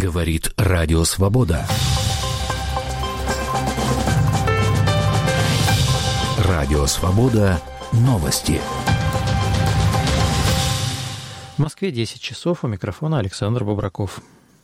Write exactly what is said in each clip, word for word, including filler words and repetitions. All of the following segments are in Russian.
Говорит Радио Свобода. Радио Свобода. Новости. В Москве десять часов. У микрофона Александр Бобраков.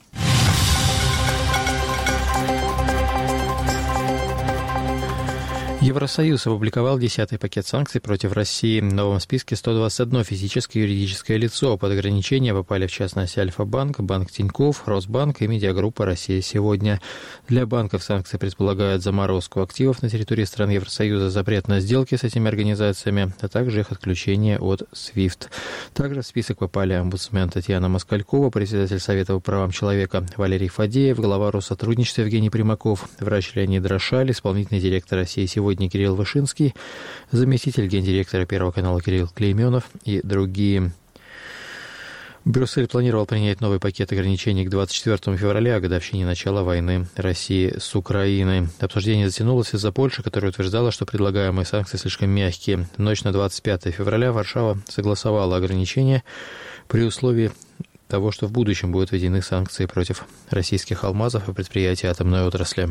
Евросоюз опубликовал десятый пакет санкций против России. В новом списке сто двадцать одно физическое и юридическое лицо. Под ограничения попали, в частности, Альфа-банк, Банк Тинькофф, Росбанк и медиагруппа «Россия сегодня». Для банков санкции предполагают заморозку активов на территории стран Евросоюза, запрет на сделки с этими организациями, а также их отключение от свифт. Также в список попали омбудсмен Татьяна Москалькова, председатель Совета по правам человека Валерий Фадеев, глава Россотрудничества Евгений Примаков, врач Леонид Рошаль, исполнительный директор «России сегодня» Кирилл Вышинский, заместитель гендиректора Первого канала Кирилл Клейменов и другие. Брюссель планировал принять новый пакет ограничений к двадцать четвёртому февраля, годовщине начала войны России с Украиной. Обсуждение затянулось из-за Польши, которая утверждала, что предлагаемые санкции слишком мягкие. В ночь на двадцать пятое февраля Варшава согласовала ограничения при условии того, что в будущем будут введены санкции против российских алмазов и предприятий атомной отрасли.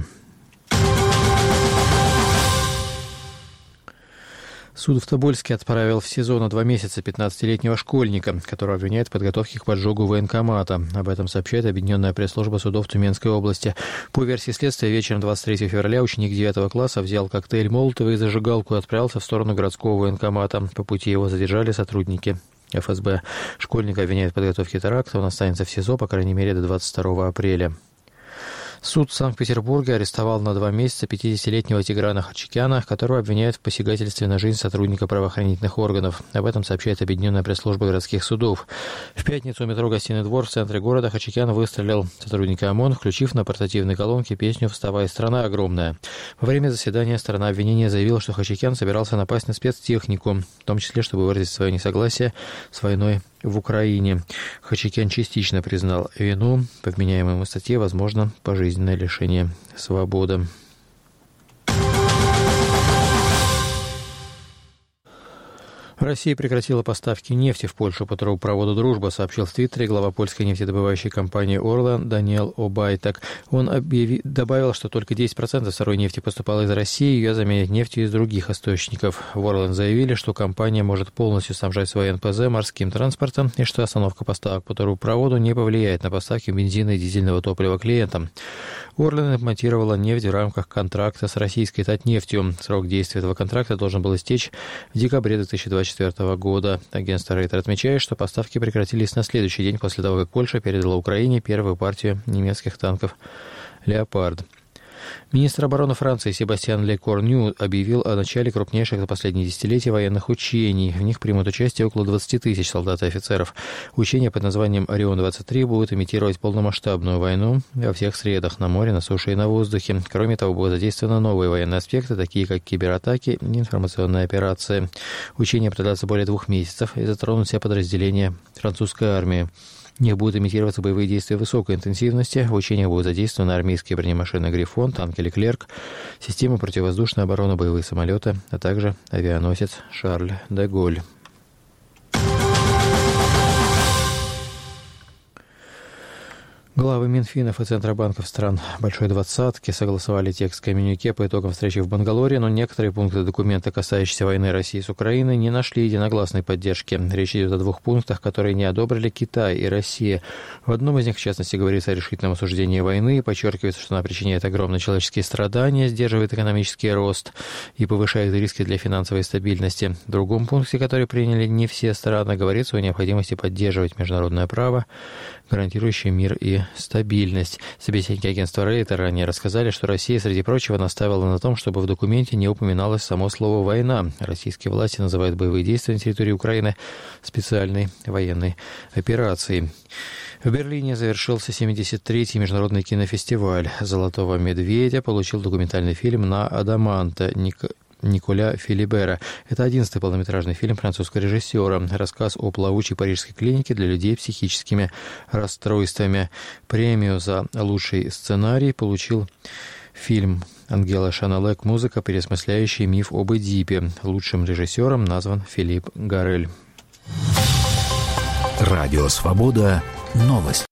Суд в Тобольске отправил в СИЗО на два месяца пятнадцатилетнего школьника, которого обвиняют в подготовке к поджогу военкомата. Об этом сообщает Объединенная пресс-служба судов Тюменской области. По версии следствия, вечером двадцать третьего февраля ученик девятого класса взял коктейль Молотова и зажигалку и отправился в сторону городского военкомата. По пути его задержали сотрудники эф эс бэ. Школьника обвиняют в подготовке теракта. Он останется в СИЗО, по крайней мере, до двадцать второго апреля. Суд Санкт-Петербурга арестовал на два месяца пятидесятилетнего Тиграна Хачикяна, которого обвиняют в посягательстве на жизнь сотрудника правоохранительных органов. Об этом сообщает Объединенная пресс-служба городских судов. В пятницу у метро «Гостиный двор» в центре города Хачикян выстрелил сотрудника ОМОН, включив на портативной колонке песню «Вставай, страна огромная». Во время заседания сторона обвинения заявила, что Хачикян собирался напасть на спецтехнику, в том числе, чтобы выразить свое несогласие с войной в Украине. Хачикян частично признал вину. По вменяемой статье возможно пожизненное лишение свободы. Россия прекратила поставки нефти в Польшу по трубопроводу «Дружба», сообщил в Твиттере глава польской нефтедобывающей компании «Орла» Даниэл Обайтак. Он объяви... добавил, что только десять процентов сырой нефти поступало из России, ее заменят нефтью из других источников. В «Орланд» заявили, что компания может полностью снабжать свои эн пэ зэ морским транспортом и что остановка поставок по трубопроводу не повлияет на поставки бензина и дизельного топлива клиентам. «Орланд» импортировала нефть в рамках контракта с российской «Татнефтью». Срок действия этого контракта должен был истечь в декабре две тысячи двадцать четвёртого года. Агентство Рейтер отмечает, что поставки прекратились на следующий день после того, как Польша передала Украине первую партию немецких танков «Леопард». Министр обороны Франции Себастьян Лекорню объявил о начале крупнейших за последние десятилетия военных учений. В них примут участие около двадцати тысяч солдат и офицеров. Учения под названием «Орион-двадцать три» будут имитировать полномасштабную войну во всех средах, на море, на суше и на воздухе. Кроме того, будут задействованы новые военные аспекты, такие как кибератаки и информационные операции. Учения продлятся более двух месяцев и затронут все подразделения французской армии. В них будут имитироваться боевые действия высокой интенсивности. В учениях будут задействованы армейские бронемашины «Грифон», танки «Леклерк», системы противовоздушной обороны, боевые самолеты, а также авианосец «Шарль де Голль». Главы Минфинов и Центробанков стран Большой Двадцатки согласовали текст коммюнике по итогам встречи в Бангалоре, но некоторые пункты документа, касающиеся войны России с Украиной, не нашли единогласной поддержки. Речь идет о двух пунктах, которые не одобрили Китай и Россия. В одном из них, в частности, говорится о решительном осуждении войны, подчеркивается, что она причиняет огромные человеческие страдания, сдерживает экономический рост и повышает риски для финансовой стабильности. В другом пункте, который приняли не все страны, говорится о необходимости поддерживать международное право, гарантирующее мир и стабильность. Собеседники агентства Рейтер ранее рассказали, что Россия, среди прочего, настаивала на том, чтобы в документе не упоминалось само слово «война». Российские власти называют боевые действия на территории Украины специальной военной операцией. В Берлине завершился семьдесят третий международный кинофестиваль. «Золотого медведя» получил документальный фильм «На Адаманте» Николя Филибера. Это одиннадцатый полнометражный фильм французского режиссера. Рассказ о плавучей парижской клинике для людей с психическими расстройствами. Премию за лучший сценарий получил фильм Ангела Шаналек «Музыка, переосмысляющая миф об Эдипе». Лучшим режиссером назван Филипп Гарель. Радио Свобода. Новости.